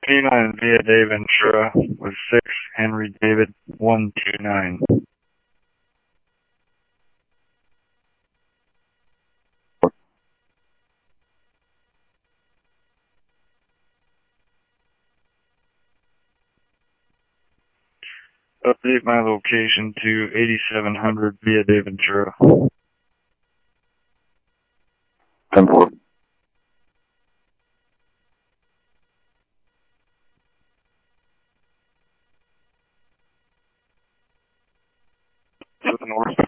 P9 via Dave Ventura with 6 Henry David 129. Update my location to 8700 via Dave Ventura. 10-4. To the north.